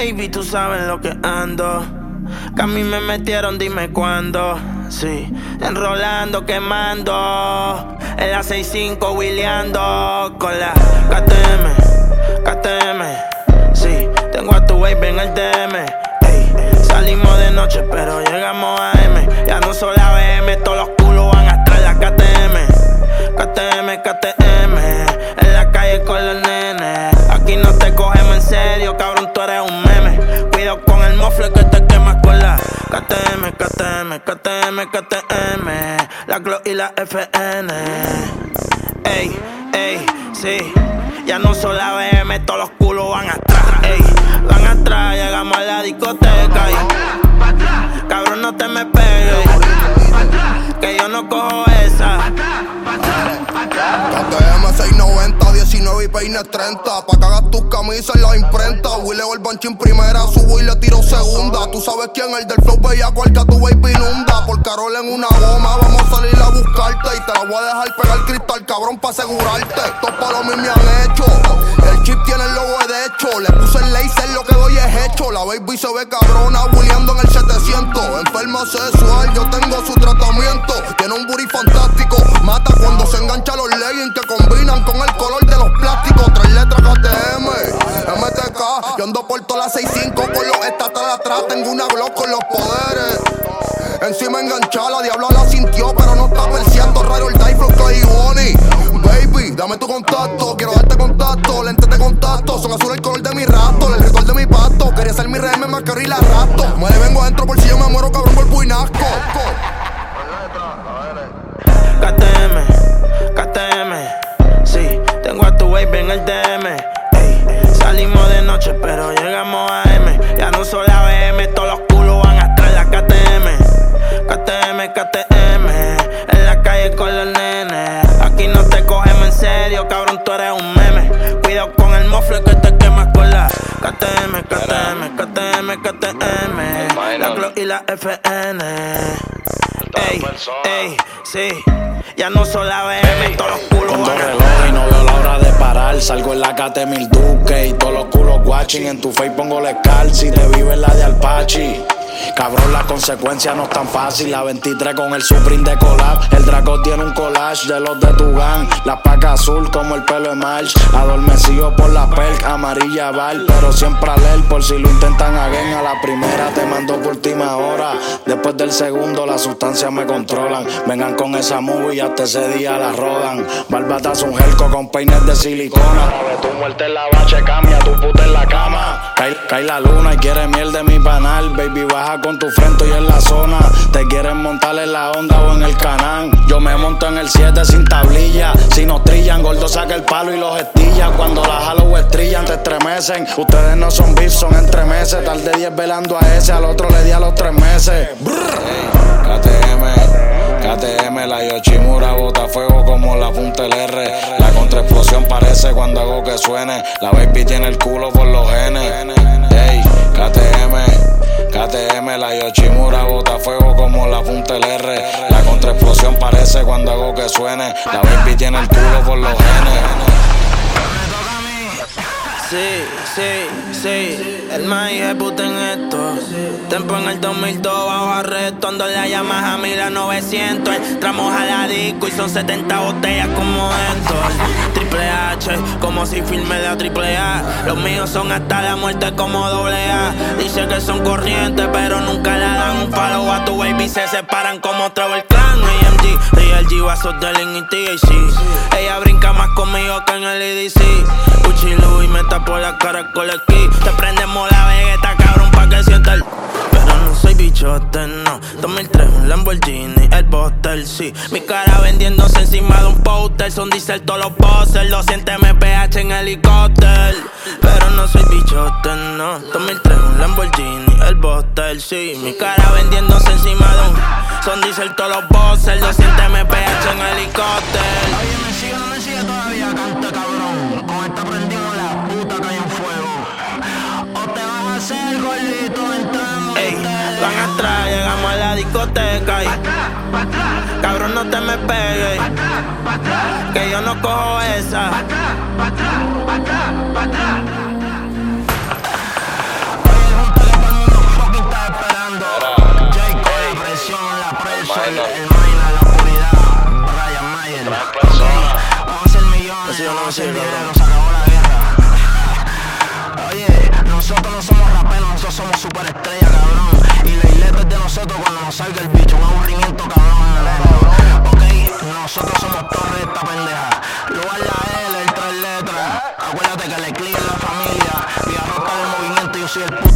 Baby, tú sabes lo que ando. Que a mí me metieron, dime cuándo. Sí, enrolando, quemando. En la 6-5, wheeleando. Con la KTM. Sí, tengo a tu baby en el DM. Ey, salimos de noche, pero llegamos a M. Ya no solo la BM, todos los culos van atrás. La KTM. En la calle con los nenes. Aquí no te cogemos en serio, cabrón, tú eres un meme. Cuidado con el mofle que te quemas con la KTM. La Glo y la FN. Ey, sí. Ya no solo la BM, todos los culos van atrás. Ey, van atrás, llegamos a la discoteca. Y, cabrón, no te me pegues. Que yo no cojo esa. KTM 690, 19 y peines 30. Pa' que hagas tus camisas en la imprenta. Willeo el banchín primera, subo y le tiro segunda. Tú sabes quién, el del flow bellaco, el que a tu baby inunda. Por Carol en una goma, vamos a salir a buscarte. Y te la voy a dejar pegar cristal, cabrón, pa' asegurarte. Estos palos me han hecho. El chip tiene el logo de hecho. Le puse el laser, lo que doy es hecho. La baby se ve cabrona, wheeleando en el 700. Enferma sexual, yo tengo su tratamiento. Tiene un booty fantástico. Mata cuando se engancha los leggings que combinan con el color de los plásticos. 3 letras KTM, MTK. Yo ando por todas las 6-5 con los estatas de atrás. Tengo una Glock con los poderes. Encima enganchada, la diabla la sintió, pero no está perseando. Raro el die flow que Bonnie. Baby, dame tu contacto, quiero darte contacto. Lentes de contacto, son azul el color de mi rato. El ritual de mi pasto, quería ser mi RM, más que y la rapto. Me le vengo adentro por si yo me muero, cabrón, por puinasco. KTM, sí, tengo a tu baby en el DM. Ey, salimos de noche, pero llegamos a M. Ya no solo la BM, todos los culos van atrás. La KTM, en la calle con los nenes. Aquí no te cogemos en serio, cabrón, tú eres un meme. Cuidado con el mofle que te quemas con la KTM. La Glo y la FN. Ey, sí. Ya no solo la BM, todos los culos con van dos relojes y no veo la hora de parar. Salgo en la KT 1000 Duque y todos los culos watching. En tu face pongo la Scar, si te vive la de Alpachi. Cabrón, las consecuencias no es tan fácil. La 23 con el Supreme de collab. El Draco tiene un collage de los de tu gang. La paca azul como el pelo de March. Adormecido por la perk, amarilla val. Pero siempre alert por si lo intentan again. A la primera te mando por última hora. Después del segundo las sustancias me controlan. Vengan con esa movie y hasta ese día la rodan. Barbatazo un gelco con peines de silicona. Tu muerte en la bache, cambia tu puta en la cama. Cae la luna y quiere miel de mi panal. Baby, baja con tu frente y en la zona. Te quieren montar en la onda o en el canal. Yo me monto en el 7 sin tablilla. Si nos trillan, gordo saca el palo y los estilla. Cuando las jalo estrillan, te estremecen. Ustedes no son beef, son entremeses. Tardé 10 velando a ese, al otro le di a los 3 meses. KTM, la Yoshimura bota fuego como la punta del R. La contraexplosión parece cuando hago que suene. La baby tiene el culo por los genes. Ey, KTM, la Yoshimura bota fuego como la punta del R. La contraexplosión parece cuando hago que suene. La baby tiene el culo por los genes. Sí, el más puta en esto. Tempo en el 2002 bajo arresto. Ando la Yamaha 1900. Entramos a la disco y son 70 botellas como esto. Triple H, como si filme la triple A. Los míos son hasta la muerte como doble A. Dice que son corrientes pero nunca le dan un follow a tu baby. Se separan como Travel Clan, AMG, RLG, vasos de Link y THC. Ella brinca más conmigo que en el EDC. Uchilu y me tapo la cara con el ki. Te prendemos la vegeta, cabrón, pa' que sienta el... Pero no soy bichote, no. 2003, un Lamborghini, el Buster, sí. Mi cara vendiéndose encima de un póster. Son diesel todos los posters. 200 mph en helicóptero. Pero no soy bichote, no. 2003, un Lamborghini, el Buster, sí. Mi cara vendiéndose encima de un... Son diesel todos los posters. 200 mph en helicóptero. Oye, me sigue o no me sigue todavía, canta cabrón. Con esta prendimos la puta que hay en fuego. O te van a hacer gordito entrando. Ey, van atrás, llegamos a la discoteca y... Cabrón, no te me pegues, que yo no cojo esa. soy el Maina, la oscuridad, Brian Mayer. Vamos a hacer millones, vamos a hacer dinero, se acabó la guerra. Oye, nosotros no somos raperos, nosotros somos superestrellas, cabrón. Y la isleta es de nosotros cuando nos salga el bicho, un aburrimiento, cabrón. Ok, nosotros somos torres de esta pendeja. Lugar la L, el 3 letras. Acuérdate que el Eclipse es la familia. Y arroca del movimiento, yo soy el puto.